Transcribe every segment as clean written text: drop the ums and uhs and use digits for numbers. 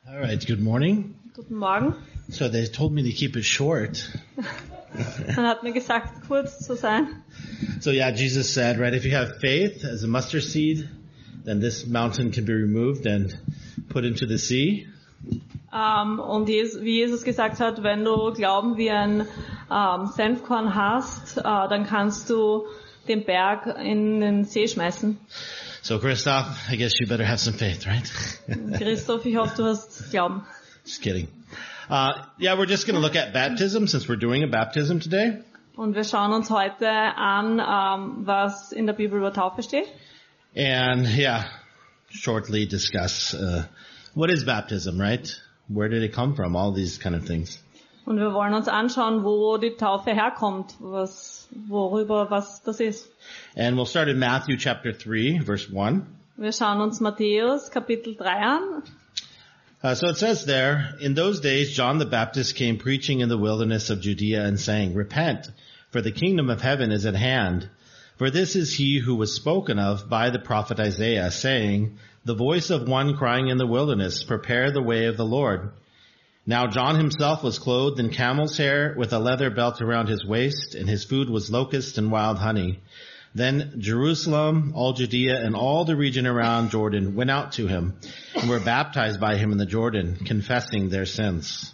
All right, good morning. Guten Morgen. So they told me to keep it short. Man hat mir gesagt, kurz zu sein. So yeah, Jesus said, right, if you have faith as a mustard seed, then this mountain can be removed and put into the sea. Und wie Jesus gesagt hat, wenn du Glauben wie ein Senfkorn hast, dann kannst du den Berg in den See schmeißen. So Christoph, I guess you better have some faith, right? Christoph, ich hoffe, du hast Glauben. Just kidding. Yeah, we're just going to look at baptism since we're doing a baptism today. Und wir schauen uns heute an, was in der Bibel über Taufe steht. And yeah, shortly discuss what is baptism, right? Where did it come from? All these kind of things. Und wir wollen uns anschauen, wo die Taufe herkommt, was das ist. And we'll start in Matthew chapter 3, verse 1. Wir schauen uns Matthäus Kapitel 3 an. So it says there, in those days John the Baptist came preaching in the wilderness of Judea and saying, repent, for the kingdom of heaven is at hand. For this is he who was spoken of by the prophet Isaiah, saying, the voice of one crying in the wilderness, prepare the way of the Lord. Now John himself was clothed in camel's hair with a leather belt around his waist, and his food was locusts and wild honey. Then Jerusalem, all Judea, and all the region around Jordan went out to him and were baptized by him in the Jordan, confessing their sins.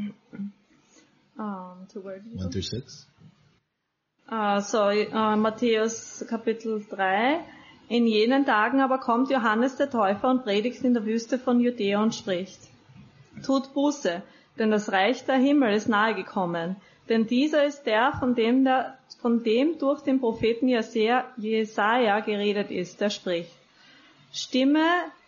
1 through 6. Matthäus Kapitel 3. In jenen Tagen aber kommt Johannes der Täufer und predigt in der Wüste von Judäa und spricht: Tut Buße, denn das Reich der Himmel ist nahe gekommen. Denn dieser ist der, von dem durch den Propheten Jesaja geredet ist, der spricht: Stimme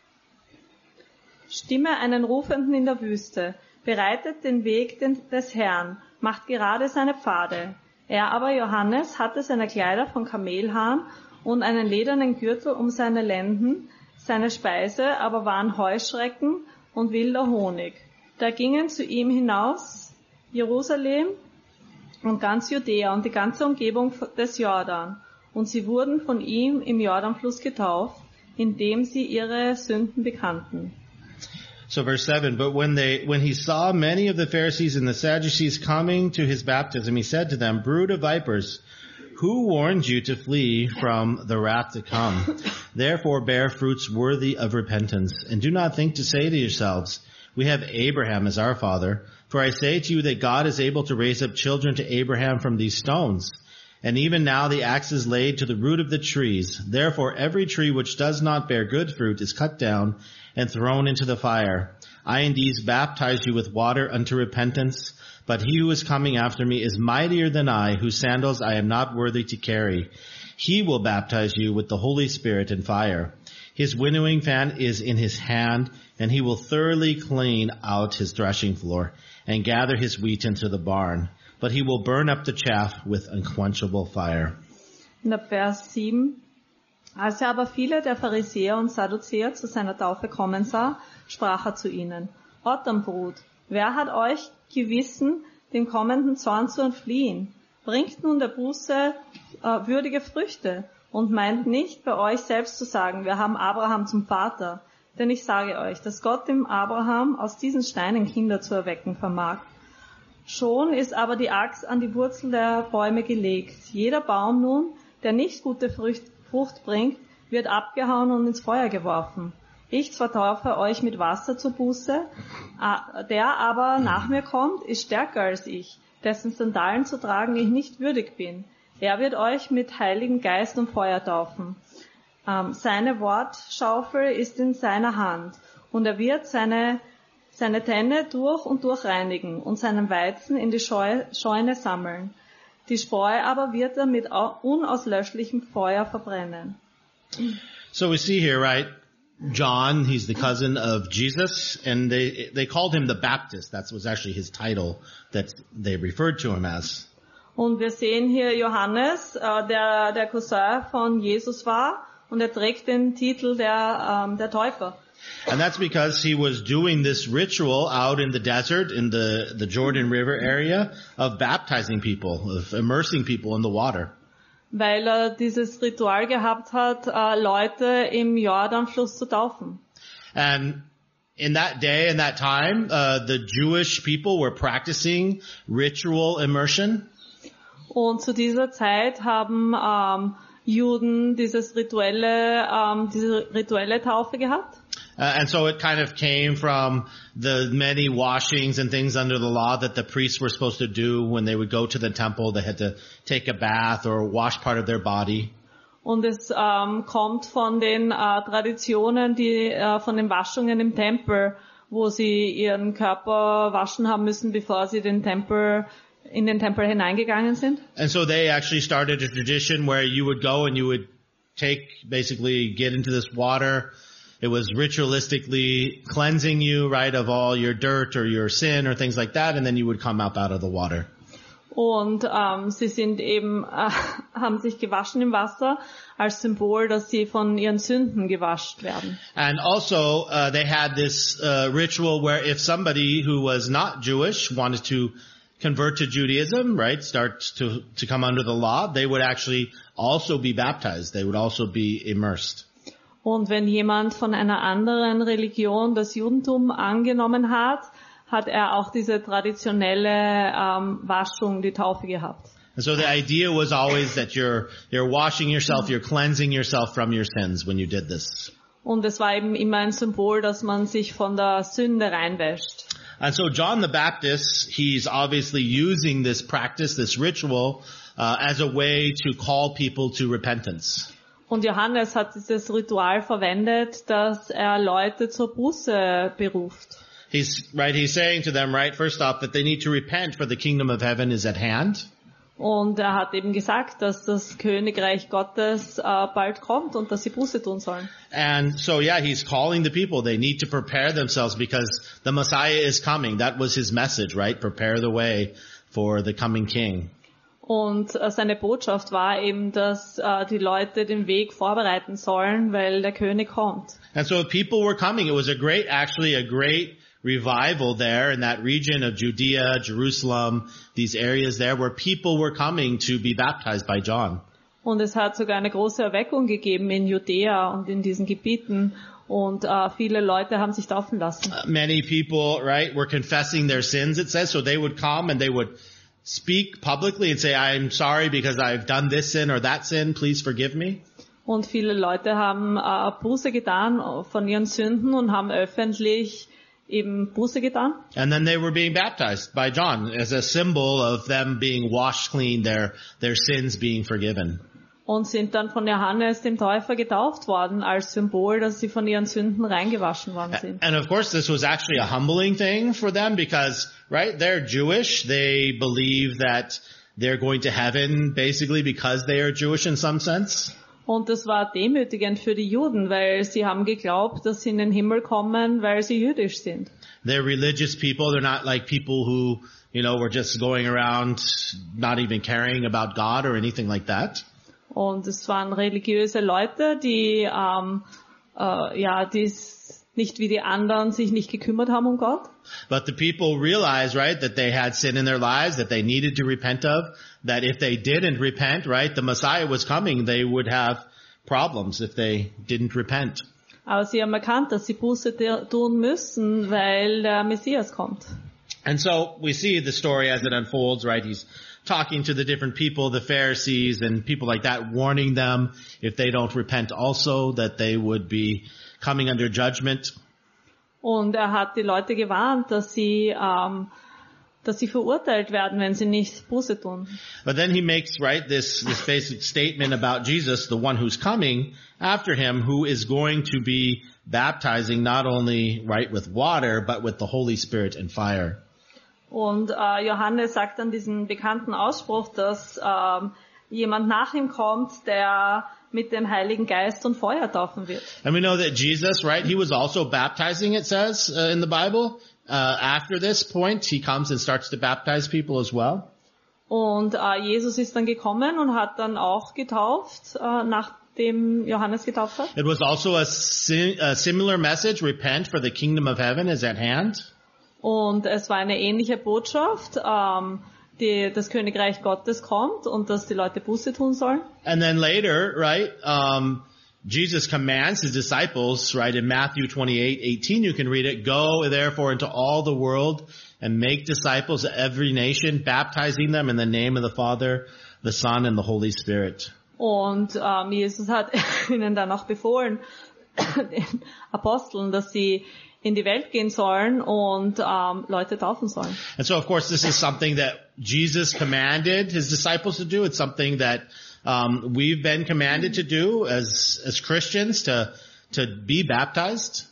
einen Rufenden in der Wüste, bereitet den Weg des Herrn, macht gerade seine Pfade. Er aber, Johannes, hatte seine Kleider von Kamelhaaren und einen ledernen Gürtel um seine Lenden, seine Speise aber waren Heuschrecken und wilder Honig. Da gingen zu ihm hinaus Jerusalem und ganz Judäa und die ganze Umgebung des Jordan. Und sie wurden von ihm im Jordanfluss getauft, indem sie ihre Sünden bekannten. So verse 7, but when he saw many of the Pharisees and the Sadducees coming to his baptism, he said to them, brood of vipers, who warned you to flee from the wrath to come? Therefore bear fruits worthy of repentance, and do not think to say to yourselves, we have Abraham as our father. For I say to you that God is able to raise up children to Abraham from these stones. And even now the axe is laid to the root of the trees. Therefore every tree which does not bear good fruit is cut down and thrown into the fire. I indeed baptize you with water unto repentance, but he who is coming after me is mightier than I, whose sandals I am not worthy to carry. He will baptize you with the Holy Spirit and fire. His winnowing fan is in his hand, and he will thoroughly clean out his threshing floor and gather his wheat into the barn. But he will burn up the chaff with unquenchable fire. In der Vers 7. Als er aber viele der Pharisäer und Sadduzäer zu seiner Taufe kommen sah, sprach er zu ihnen: Otterbrut, wer hat euch gewissen, dem kommenden Zorn zu entfliehen? Bringt nun der Buße würdige Früchte und meint nicht bei euch selbst zu sagen, wir haben Abraham zum Vater. Denn ich sage euch, dass Gott dem Abraham aus diesen Steinen Kinder zu erwecken vermag. Schon ist aber die Axt an die Wurzel der Bäume gelegt. Jeder Baum nun, der nicht gute Frucht bringt, wird abgehauen und ins Feuer geworfen. Ich zwar taufe euch mit Wasser zur Buße, der aber nach mir kommt, ist stärker als ich, dessen Sandalen zu tragen ich nicht würdig bin. Er wird euch mit Heiligen Geist und Feuer taufen. Seine Wortschaufel ist in seiner Hand, und er wird seine Tenne durch und durch reinigen und seinen Weizen in die Scheune sammeln. Die Spreu aber wird er mit unauslöschlichem Feuer verbrennen. So we see here, right, John, he's the cousin of Jesus, and they called him the Baptist. That was actually his title that they referred to him as. Und wir sehen hier Johannes, der Cousin von Jesus war, und er trägt den Titel der Täufer. And that's because he was doing this ritual out in the desert, in the Jordan River area, of baptizing people, of immersing people in the water. Weil er dieses Ritual gehabt hat, Leute im Jordanfluss zu taufen. And in that day and that time, the Jewish people were practicing ritual immersion. Und zu dieser Zeit haben Juden diese rituelle Taufe gehabt. And so it kind of came from the many washings and things under the law that the priests were supposed to do when they would go to the temple. They had to take a bath or wash part of their body. Und es kommt von den Traditionen, von den Waschungen im Tempel, wo sie ihren Körper waschen haben müssen, bevor sie in den Tempel hineingegangen sind. And so they actually started a tradition where you would go and you would basically get into this water. It was ritualistically cleansing you, right, of all your dirt or your sin or things like that, and then you would come up out of the water. Und sie sind eben haben sich gewaschen im Wasser als Symbol, dass sie von ihren Sünden gewascht werden. And also they had this ritual where if somebody who was not Jewish wanted to convert to Judaism, right, start to come under the law, they would actually also be baptized. They would also be immersed. Und wenn jemand von einer anderen Religion das Judentum angenommen hat, hat er auch diese traditionelle Waschung, die Taufe gehabt. And so the idea was always that you're washing yourself, you're cleansing yourself from your sins when you did this. Und es war eben immer ein Symbol, dass man sich von der Sünde reinwäscht. And so John the Baptist, he's obviously using this practice, this ritual, as a way to call people to repentance. Und Johannes hat dieses Ritual verwendet, dass er Leute zur Buße beruft. He's saying to them, right, first off, that they need to repent for the kingdom of heaven is at hand. Und er hat eben gesagt, dass das Königreich Gottes bald kommt und dass sie Buße tun sollen. And so, yeah, he's calling the people. They need to prepare themselves because the Messiah is coming. That was his message, right? Prepare the way for the coming king. Und seine Botschaft war eben, dass die Leute den Weg vorbereiten sollen, weil der König kommt. And so people were coming. It was a great revival there in that region of Judea, Jerusalem, these areas there where people were coming to be baptized by John. Und es hat sogar eine große Erweckung gegeben in Judäa und in diesen Gebieten. Und viele Leute haben sich taufen lassen. Many people, right, were confessing their sins, it says. So they would come and they would speak publicly and say, I'm sorry because I've done this sin or that sin. Please forgive me. Und viele Leute haben Buße getan von ihren Sünden und haben öffentlich eben Buße getan. And then they were being baptized by John as a symbol of them being washed clean, their sins being forgiven. Und sind dann von Johannes dem Täufer getauft worden als Symbol, dass sie von ihren Sünden reingewaschen worden sind. And of course this was actually a humbling thing for them because, right, they're Jewish. They believe that they're going to heaven basically because they are Jewish in some sense. Und das war demütigend für die Juden, weil sie haben geglaubt, dass sie in den Himmel kommen, weil sie jüdisch sind. They're religious people. They're not like people who, were just going around not even caring about God or anything like that. Und es waren religiöse Leute, die nicht wie die anderen sich nicht gekümmert haben um Gott. But the people realized, right, that they had sin in their lives that they needed to repent of, that if they didn't repent, right, the Messiah was coming, they would have problems if they didn't repent. Aber sie haben erkannt, dass sie Buße tun müssen, weil der Messias kommt. And so we see the story as it unfolds, right? He's talking to the different people, the Pharisees and people like that, warning them if they don't repent also, that they would be coming under judgment. Und er hat die Leute gewarnt, dass sie verurteilt werden, wenn sie nicht Buße tun. But then he makes, right, this basic statement about Jesus, the one who's coming after him, who is going to be baptizing not only, right, with water, but with the Holy Spirit and fire. Und Johannes sagt dann diesen bekannten Ausspruch, dass jemand nach ihm kommt, der mit dem Heiligen Geist und Feuer taufen wird. And we know that Jesus, right, he was also baptizing, it says in the Bible. After this point, he comes and starts to baptize people as well. Und Jesus ist dann gekommen und hat dann auch getauft, nachdem Johannes getauft hat. It was also a similar message, repent for the kingdom of heaven is at hand. Und es war eine ähnliche Botschaft, das Königreich Gottes kommt und dass die Leute Buße tun sollen. And then later, right, Jesus commands his disciples, right, in Matthew 28:18, you can read it, "Go therefore into all the world and make disciples of every nation, baptizing them in the name of the Father, the Son, and the Holy Spirit." Und Jesus hat ihnen dann auch befohlen, den Aposteln, dass sie in die Welt gehen sollen und Leute taufen sollen. And so, of course, this is something that Jesus commanded his disciples to do. It's something that we've been commanded to do as Christians, to be baptized.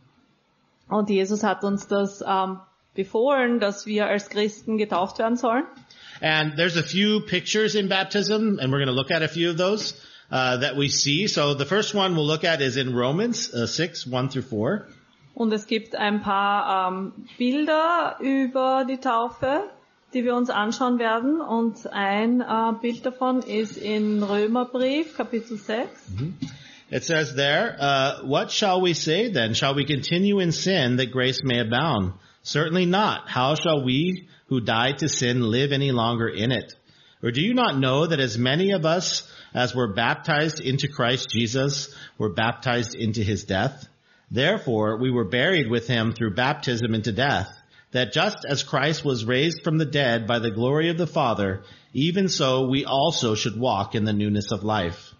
Und Jesus hat uns das befohlen, dass wir als Christen getauft werden sollen. And there's a few pictures in baptism, and we're going to look at a few of those that we see. So the first one we'll look at is in Romans 6:1-4. Und es gibt ein paar Bilder über die Taufe, die wir uns anschauen werden. Und ein Bild davon ist in Römerbrief, Kapitel 6. It says there, "What shall we say then? Shall we continue in sin that grace may abound? Certainly not. How shall we who died to sin live any longer in it? Or do you not know that as many of us as were baptized into Christ Jesus were baptized into his death? Therefore we were buried with him through baptism into death, that just as Christ was raised from the dead by the glory of the Father, even so we also should walk in the newness of life."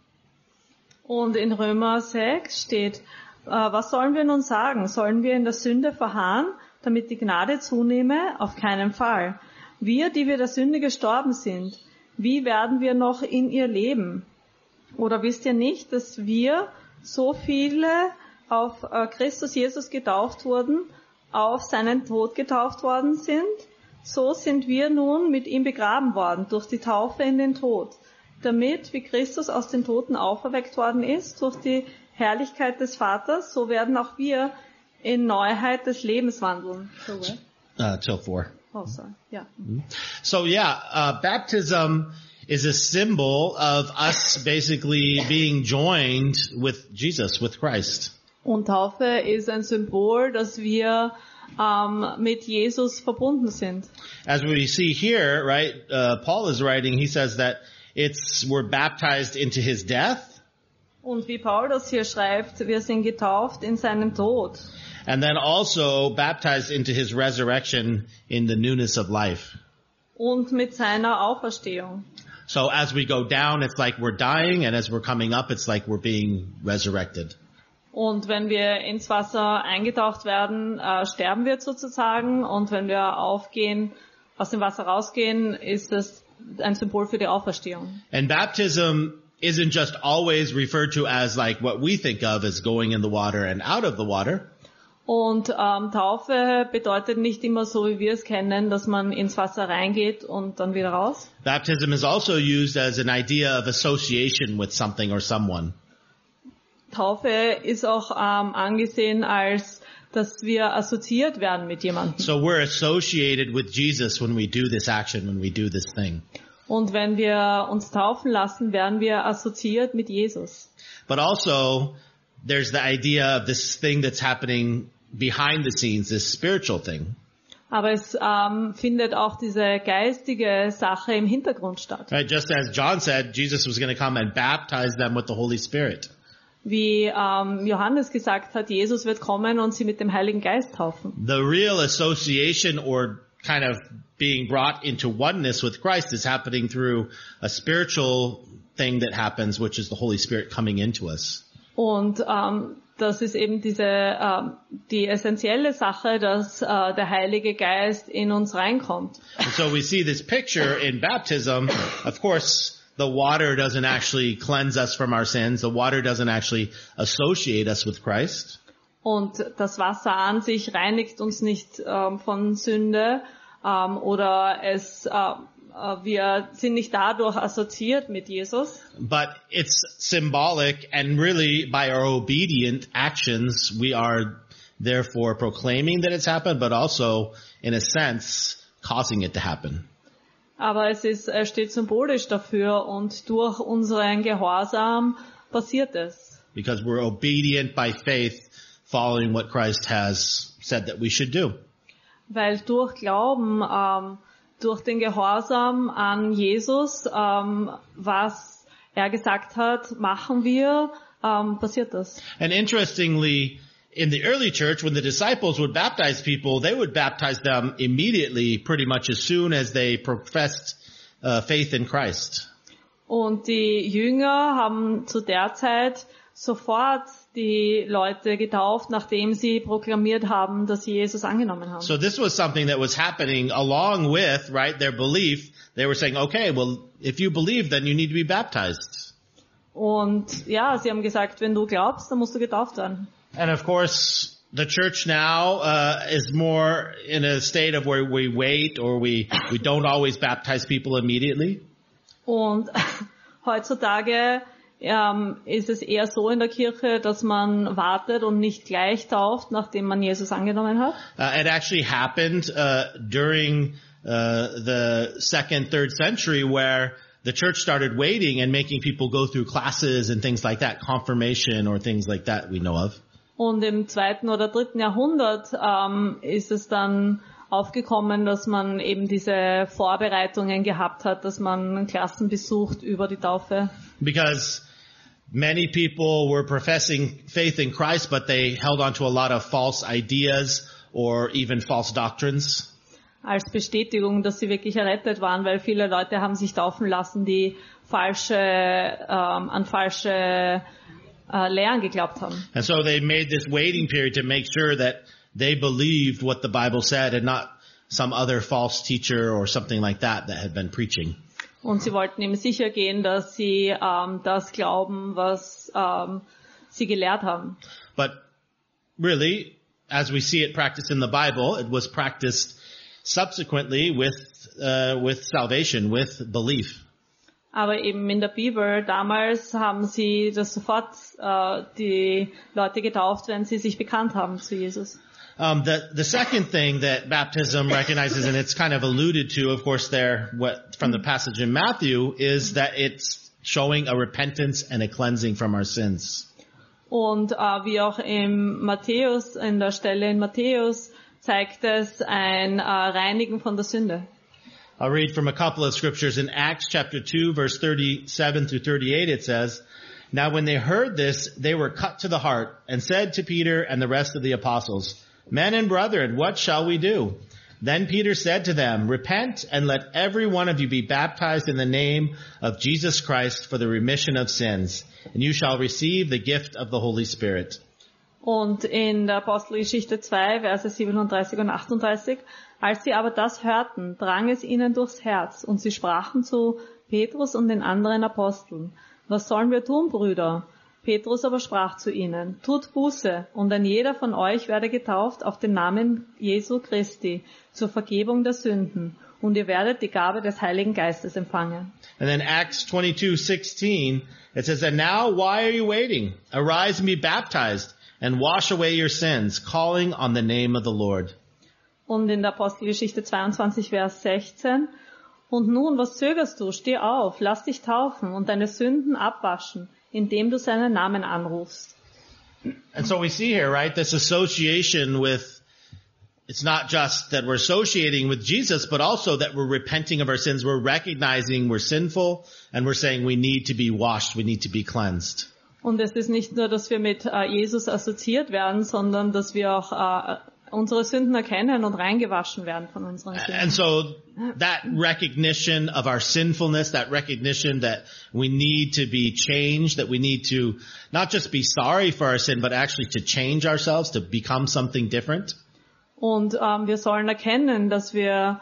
Und in Römer 6 steht, was sollen wir nun sagen? Sollen wir in der Sünde verharren, damit die Gnade zunehme? Auf keinen Fall. Wir, die wir der Sünde gestorben sind, wie werden wir noch in ihr leben? Oder wisst ihr nicht, dass wir, so viele auf Christus Jesus getauft wurden, auf seinen Tod getauft worden sind? So sind wir nun mit ihm begraben worden durch die Taufe in den Tod, damit, wie Christus aus den Toten auferweckt worden ist, durch die Herrlichkeit des Vaters, so werden auch wir in Neuheit des Lebens wandeln. Till 4. Oh, sorry. Yeah. So baptism is a symbol of us basically being joined with Jesus, with Christ. Und Taufe ist ein Symbol, dass wir mit Jesus verbunden sind. As we see here, right, Paul is writing, he says that we're baptized into his death. Und wie Paul das hier schreibt, wir sind getauft in seinem Tod. And then also baptized into his resurrection in the newness of life. Und mit seiner Auferstehung. So as we go down, it's like we're dying, and as we're coming up, it's like we're being resurrected. Und wenn wir ins Wasser eingetaucht werden, sterben wir sozusagen. Und wenn wir aufgehen, aus dem Wasser rausgehen, ist das ein Symbol für die Auferstehung. And baptism isn't just always referred to as like what we think of as going in the water and out of the water. Und Taufe bedeutet nicht immer so, wie wir es kennen, dass man ins Wasser reingeht und dann wieder raus. Baptism is also used as an idea of association with something or someone. Taufe ist auch angesehen als, dass wir assoziiert werden mit jemandem. So we're associated with Jesus when we do this action, when we do this thing. Und wenn wir uns taufen lassen, werden wir assoziiert mit Jesus. But also, there's the idea of this thing that's happening behind the scenes, this spiritual thing. Aber es findet auch diese geistige Sache im Hintergrund statt. Right? Just as John said, Jesus was going to come and baptize them with the Holy Spirit. Wie Johannes gesagt hat, Jesus wird kommen und sie mit dem Heiligen Geist taufen. The real association or kind of being brought into oneness with Christ is happening through a spiritual thing that happens, which is the Holy Spirit coming into us. Und das ist eben die essentielle Sache, dass der Heilige Geist in uns reinkommt. And so we see this picture in baptism. Of course, the water doesn't actually cleanse us from our sins. The water doesn't actually associate us with Christ. Und das Wasser an sich reinigt uns nicht von Sünde oder wir sind nicht dadurch assoziiert mit Jesus. But it's symbolic, and really by our obedient actions we are therefore proclaiming that it's happened, but also in a sense causing it to happen. Aber es steht symbolisch dafür und durch unseren Gehorsam passiert es. Because we're obedient by faith, following what Christ has said that we should do. Weil durch Glauben, durch den Gehorsam an Jesus, was er gesagt hat, machen wir, passiert das. And interestingly, in the early church, when the disciples would baptize people, they would baptize them immediately, pretty much as soon as they professed faith in Christ. Und die Jünger haben zu der Zeit sofort die Leute getauft, nachdem sie proklamiert haben, dass sie Jesus angenommen haben. So this was something that was happening along with, right, their belief. They were saying, okay, well, if you believe, then you need to be baptized. Und ja, sie haben gesagt, wenn du glaubst, dann musst du getauft werden. And of course, the church now is more in a state of where we wait or we don't always baptize people immediately. Und heutzutage ist es eher so in der Kirche, dass man wartet und nicht gleich tauft, nachdem man Jesus angenommen hat. It actually happened during the 2nd, 3rd century where the church started waiting and making people go through classes and things like that, confirmation or things like that we know of. Und im 2. oder 3. Jahrhundert ist es dann aufgekommen, dass man eben diese Vorbereitungen gehabt hat, dass man Klassen besucht über die Taufe. Because many people were professing faith in Christ, but they held on to a lot of false ideas or even false doctrines. Als Bestätigung, dass sie wirklich errettet waren, weil viele Leute haben sich taufen lassen, die an falsche Lehren geglaubt haben. And so they made this waiting period to make sure that they believed what the Bible said and not some other false teacher or something like that had been preaching. Und sie wollten eben sicher gehen, dass sie das glauben, was sie gelehrt haben. But really, as we see it practiced in the Bible, it was practiced subsequently with salvation, with belief. Aber eben in der Bibel, damals haben sie das sofort die Leute getauft, wenn sie sich bekannt haben zu Jesus. The second thing that baptism recognizes, and it's kind of alluded to, of course, there from the passage in Matthew, is that it's showing a repentance and a cleansing from our sins. Und wie auch in der Stelle in Matthäus, zeigt es ein Reinigen von der Sünde. I'll read from a couple of scriptures. In Acts chapter 2, verse 37 through 38, it says, "Now when they heard this, they were cut to the heart and said to Peter and the rest of the apostles, 'Men and brethren, what shall we do?' Then Peter said to them, 'Repent and let every one of you be baptized in the name of Jesus Christ for the remission of sins, and you shall receive the gift of the Holy Spirit.'" Und in der Apostelgeschichte 2, Verse 37 und 38, als sie aber das hörten, drang es ihnen durchs Herz, und sie sprachen zu Petrus und den anderen Aposteln, "Was sollen wir tun, Brüder?" Petrus aber sprach zu ihnen, "Tut Buße, und ein jeder von euch werde getauft auf den Namen Jesu Christi zur Vergebung der Sünden, und ihr werdet die Gabe des Heiligen Geistes empfangen." And then Acts 22:16, it says, "And now why are you waiting? Arise and be baptized, and wash away your sins, calling on the name of the Lord." Und in der Apostelgeschichte 22, Vers 16, "Und nun, was zögerst du? Steh auf, lass dich taufen und deine Sünden abwaschen, indem du seinen Namen anrufst." And so we see here, right, this association with, it's not just that we're associating with Jesus, but also that we're repenting of our sins. We're recognizing we're sinful, and we're saying we need to be washed, we need to be cleansed. Und es ist nicht nur, dass wir mit Jesus assoziiert werden, sondern dass wir auch unsere Sünden erkennen und reingewaschen werden von unseren Sünden. And so that recognition of our sinfulness, that recognition that we need to be changed, that we need to not just be sorry for our sin, but actually to change ourselves, to become something different. Und wir sollen erkennen, dass wir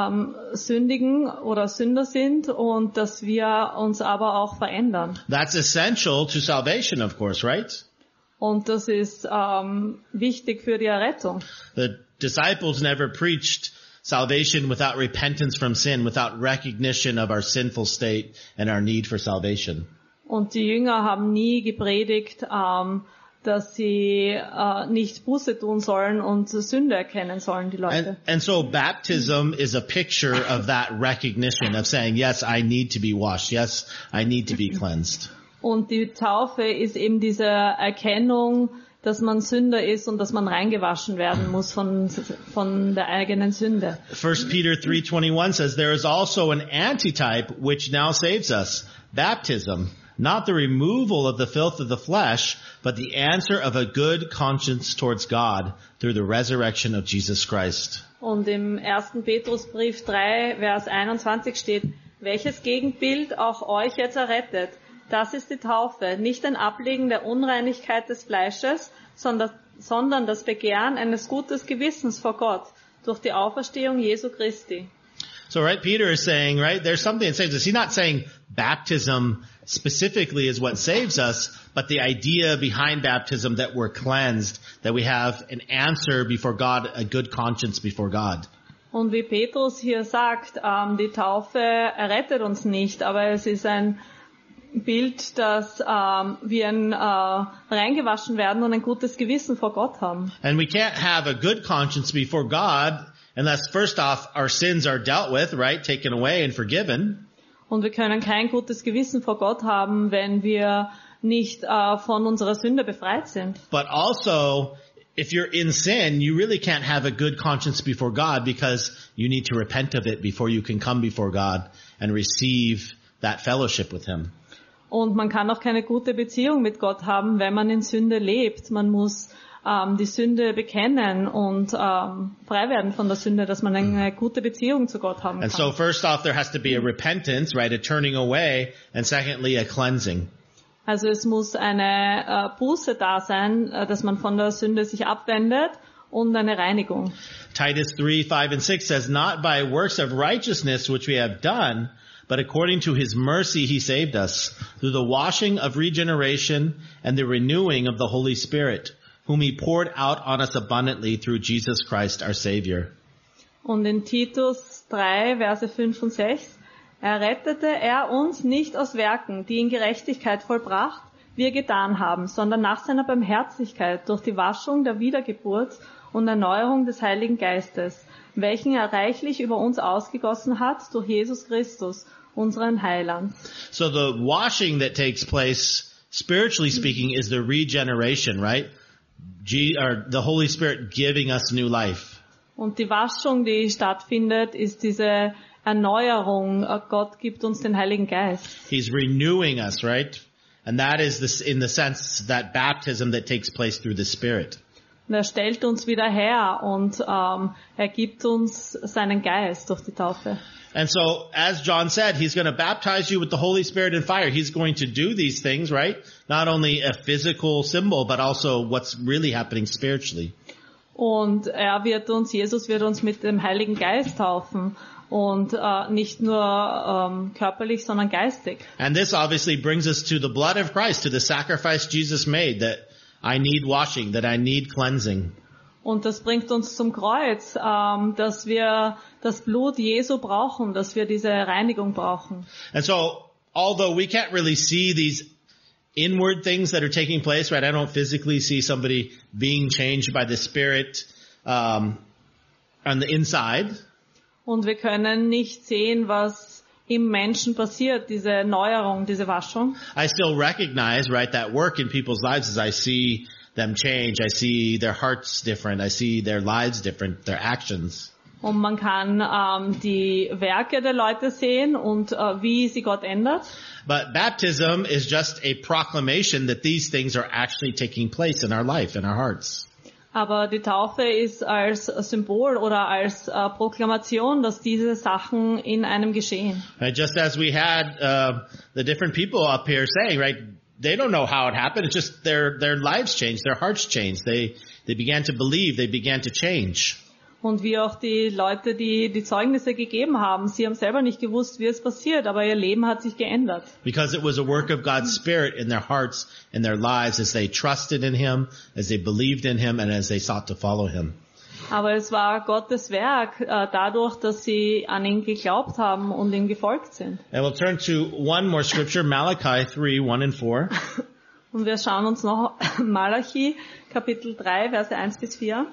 sündigen oder Sünder sind und dass wir uns aber auch verändern. That's essential to salvation, of course, right? Und das ist wichtig für die Errettung. The disciples never preached salvation without repentance from sin, without recognition of our sinful state and our need for salvation. Und die Jünger haben nie gepredigt, dass sie nicht Buße tun sollen und Sünde erkennen sollen, die Leute. And so baptism is a picture of that recognition of saying, yes, I need to be washed. Yes, I need to be cleansed. Und die Taufe ist eben diese Erkennung, dass man Sünder ist und dass man reingewaschen werden muss von der eigenen Sünde. 1 Peter 3:21 says, "There is also an antitype which now saves us, baptism, not the removal of the filth of the flesh, but the answer of a good conscience towards God through the resurrection of Jesus Christ. Und im 1. Petrusbrief 3, Vers 21 steht, welches Gegenbild auch euch jetzt errettet. Das ist die Taufe, nicht ein Ablegen der Unreinigkeit des Fleisches, sondern das Begehren eines guten Gewissens vor Gott durch die Auferstehung Jesu Christi. So, right, Peter is saying, right, there's something that saves us. He's not saying baptism specifically is what saves us, but the idea behind baptism that we're cleansed, that we have an answer before God, a good conscience before God. Und wie Petrus hier sagt, die Taufe errettet uns nicht, aber es ist ein Bild, dass wir reingewaschen werden und ein gutes Gewissen vor Gott haben. And we can't have a good conscience before God unless first off our sins are dealt with, right, taken away and forgiven. Und wir können kein gutes Gewissen vor Gott haben, wenn wir nicht von unserer Sünde befreit sind. But also, if you're in sin, you really can't have a good conscience before God because you need to repent of it before you can come before God and receive that fellowship with Him. Und man kann auch keine gute Beziehung mit Gott haben, wenn man in Sünde lebt. Man muss die Sünde bekennen und frei werden von der Sünde, dass man eine gute Beziehung zu Gott haben kann. And so first off, there has to be a repentance, right, a turning away, and secondly, a cleansing. Also es muss eine Buße da sein, dass man von der Sünde sich abwendet und eine Reinigung. Titus 3, 5 and 6 says, not by works of righteousness which we have done, but according to His mercy He saved us, through the washing of regeneration and the renewing of the Holy Spirit, whom He poured out on us abundantly through Jesus Christ our Savior. Und in Titus 3, Verse 5 und 6, errettete er uns nicht aus Werken, die in Gerechtigkeit vollbracht, wir getan haben, sondern nach seiner Barmherzigkeit durch die Waschung der Wiedergeburt und Erneuerung des Heiligen Geistes, welchen er reichlich über uns ausgegossen hat durch Jesus Christus, unseren Heiland. So the washing that takes place, spiritually speaking, is the regeneration, right? The Holy Spirit giving us new life. Und die Waschung, die stattfindet, ist diese Erneuerung. Gott gibt uns den Heiligen Geist. He's renewing us, right? And that is this, in the sense, that baptism that takes place through the Spirit. Und er stellt uns wieder her und er gibt uns seinen Geist durch die Taufe. And so, as John said, He's going to baptize you with the Holy Spirit and fire. He's going to do these things, right? Not only a physical symbol, but also what's really happening spiritually. Und Jesus wird uns mit dem Heiligen Geist taufen. Und nicht nur körperlich, sondern geistig. And this obviously brings us to the blood of Christ, to the sacrifice Jesus made, that I need washing, that I need cleansing. Und das bringt uns zum Kreuz, dass wir das Blut Jesu brauchen, dass wir diese Reinigung brauchen. And so, although we can't really see these inward things that are taking place, right? I don't physically see somebody being changed by the Spirit on the inside. Und wir können nicht sehen, was im Menschen passiert, diese Neuerung, diese Waschung. I still recognize, right, that work in people's lives as I see them change. I see their hearts different. I see their lives different, their actions. Und man kann die Werke der Leute sehen und wie sie Gott ändert. But baptism is just a proclamation that these things are actually taking place in our life, in our hearts. Aber die Taufe ist als Symbol oder als Proklamation, dass diese Sachen in einem geschehen. Right, just as we had the different people up here saying, right, they don't know how it happened. It's just their lives changed, their hearts changed. They began to believe, they began to change. Und wie auch die Leute, die Zeugnisse gegeben haben, sie haben selber nicht gewusst, wie es passiert, aber ihr Leben hat sich geändert. Because it was a work of God's Spirit in their hearts and their lives as they trusted in Him, as they believed in Him, and as they sought to follow Him. Aber es war Gottes Werk, dadurch, dass sie an ihn geglaubt haben und ihm gefolgt sind. And we'll turn to one more scripture, Malachi 3, 1 and 4. Und wir schauen uns noch Malachi, Kapitel 3, Verse 1 bis 4.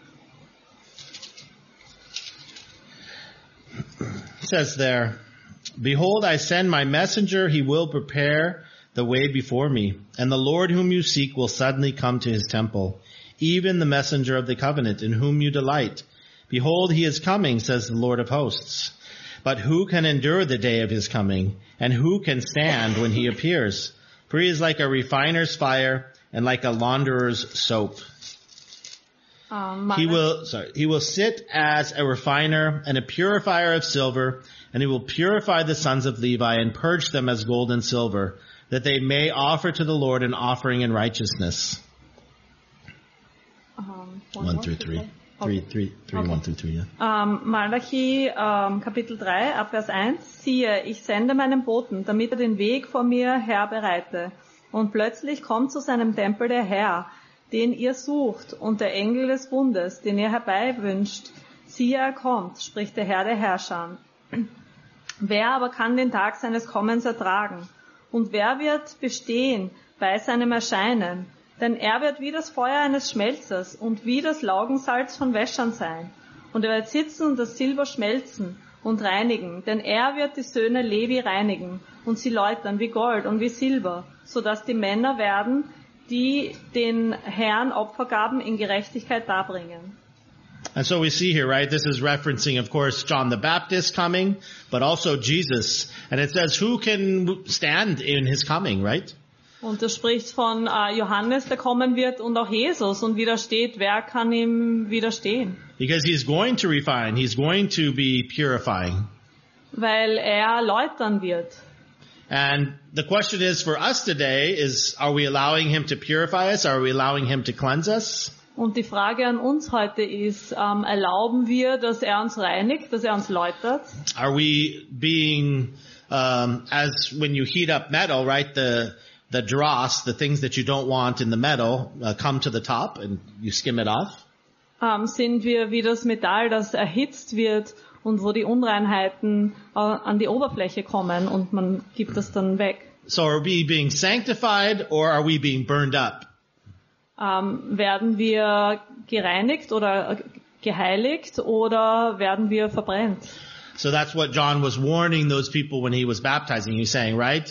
It says there, Behold, I send my messenger, he will prepare the way before me. And the Lord whom you seek will suddenly come to his temple, even the messenger of the covenant in whom you delight. Behold, he is coming, says the Lord of hosts. But who can endure the day of his coming? And who can stand when he appears? For he is like a refiner's fire and like a launderer's soap. He will sit as a refiner and a purifier of silver, and he will purify the sons of Levi and purge them as gold and silver, that they may offer to the Lord an offering in righteousness. 1 through 3. 1 through 3, yeah. Malachi, Kapitel 3, ab Vers 1. Siehe, ich sende meinen Boten, damit er den Weg vor mir her bereite. Und plötzlich kommt zu seinem Tempel der Herr, den ihr sucht, und der Engel des Bundes, den ihr herbeiwünscht. Siehe, er kommt, spricht der Herr der Herrscher. Wer aber kann den Tag seines Kommens ertragen? Und wer wird bestehen bei seinem Erscheinen? Denn er wird wie das Feuer eines Schmelzers und wie das Laugensalz von Wäschern sein. Und er wird sitzen und das Silber schmelzen und reinigen, denn er wird die Söhne Levi reinigen und sie läutern wie Gold und wie Silber, so dass die Männer werden, die den Herrn Opfergaben in Gerechtigkeit darbringen. And so we see here, right, this is referencing, of course, John the Baptist coming, but also Jesus. And it says, who can stand in his coming, right? Und das spricht von Johannes, der kommen wird, und auch Jesus. Und widersteht, wer kann ihm widerstehen? Because he's going to refine, he's going to be purifying. Weil er läutern wird. And the question is for us today is, are we allowing him to purify us? Are we allowing him to cleanse us? Und die Frage an uns heute ist, erlauben wir, dass er uns reinigt, dass er uns läutert? Are we being, as when you heat up metal, right, the dross, the things that you don't want in the metal, come to the top and you skim it off? Sind wir wie das Metall, das erhitzt wird und wo die Unreinheiten an die Oberfläche kommen und man gibt das dann weg? So are we being sanctified or are we being burned up? Werden wir gereinigt oder geheiligt oder werden wir verbrennt? So that's what John was warning those people when he was baptizing. He's saying, right?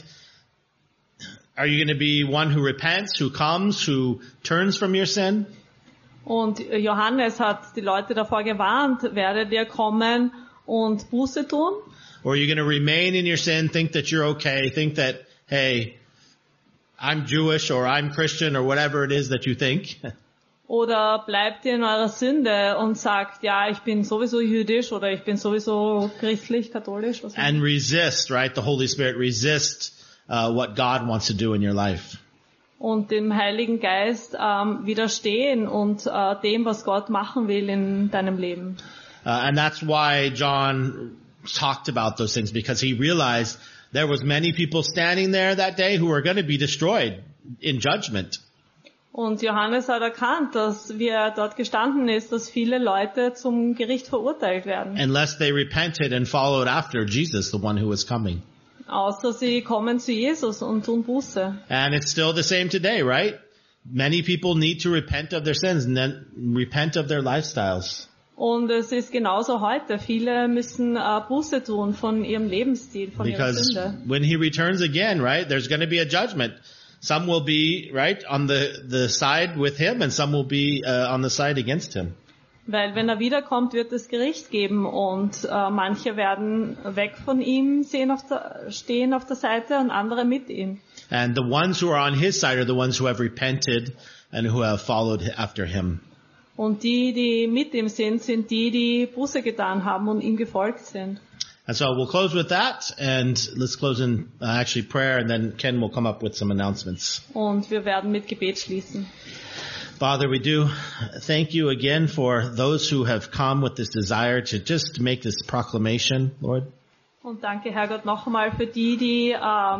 Are you going to be one who repents, who comes, who turns from your sin? Und Johannes hat die Leute davor gewarnt, werdet ihr kommen und Buße tun? Or are you going to remain in your sin, think that you're okay, think that, hey, I'm Jewish or I'm Christian or whatever it is that you think? Oder bleibt ihr in eurer Sünde und sagt, ja, ich bin sowieso jüdisch oder ich bin sowieso christlich, katholisch? Was And resist, right? The Holy Spirit resist what God wants to do in your life. Und dem Heiligen Geist widerstehen und dem, was Gott machen will in deinem Leben. And that's why John talked about those things, because he realized there was many people standing there that day who were going to be destroyed in judgment. Und Johannes hat erkannt, dass wie er dort gestanden ist, dass viele Leute zum Gericht verurteilt werden. Unless they repented and followed after Jesus, the one who was coming. Außer sie kommen zu Jesus und tun Buße. And it's still the same today, right? Many people need to repent of their sins and then repent of their lifestyles. Und es ist genauso heute. Viele müssen Buße tun von ihrem Lebensstil, von ihrer Sünde. Because when he returns again, right, there's going to be a judgment. Some will be, right, on the side with him and some will be on the side against him. Weil wenn er wiederkommt, wird es Gericht geben und manche werden weg von ihm stehen auf der Seite und andere mit ihm. And the ones who are on his side are the ones who have repented and who have followed after him. Und die mit ihm sind die Buße getan haben und ihm gefolgt sind. And so we'll close with that, and let's close in actually prayer, and then Ken will come up with some announcements. Und wir werden mit Gebet schließen. Father, we do thank you again for those who have come with this desire to just make this proclamation, Lord. Und danke, Herrgott, noch einmal für die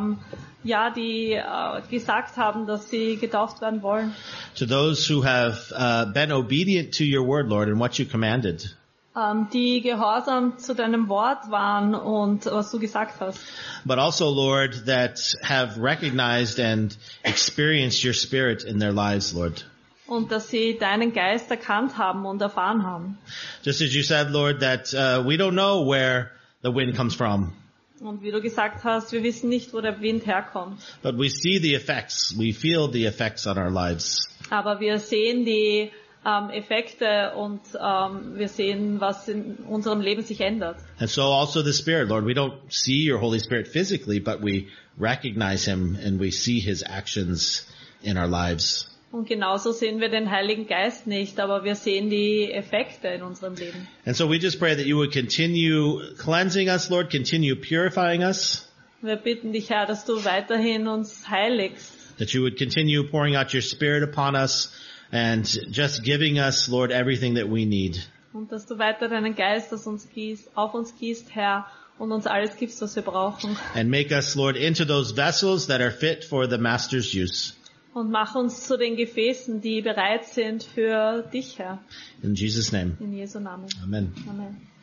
gesagt haben, dass sie getauft werden wollen. To those who have been obedient to your word, Lord, and what you commanded. Die gehorsam zu deinem Wort waren und was du gesagt hast. But also, Lord, that have recognized and experienced your Spirit in their lives, Lord. Und dass sie deinen Geist erkannt haben und erfahren haben. Just as you said, Lord, that we don't know where the wind comes from. Und wie du gesagt hast, wir wissen nicht, wo der Wind herkommt. But we see the effects. We feel the effects on our lives. Aber wir sehen die Effekte und wir sehen, was in unserem Leben sich ändert. And so also the Spirit, Lord, we don't see your Holy Spirit physically, but we recognize him and we see his actions in our lives. Und genauso sehen wir den Heiligen Geist nicht, aber wir sehen die Effekte in unserem Leben. And so we just pray that you would continue cleansing us, Lord, continue purifying us, Wir bitten dich, Herr, dass du weiterhin uns heiligst, that you would continue pouring out your Spirit upon us and just giving us, Lord, everything that we need. und dass du weiter deinen Geist auf uns gießt, Herr, und uns alles gibst, was wir brauchen. And make us, Lord, into those vessels that are fit for the Master's use. Und mach uns zu den Gefäßen, die bereit sind für dich, Herr. In Jesus' name, In Jesu Namen. amen. Amen.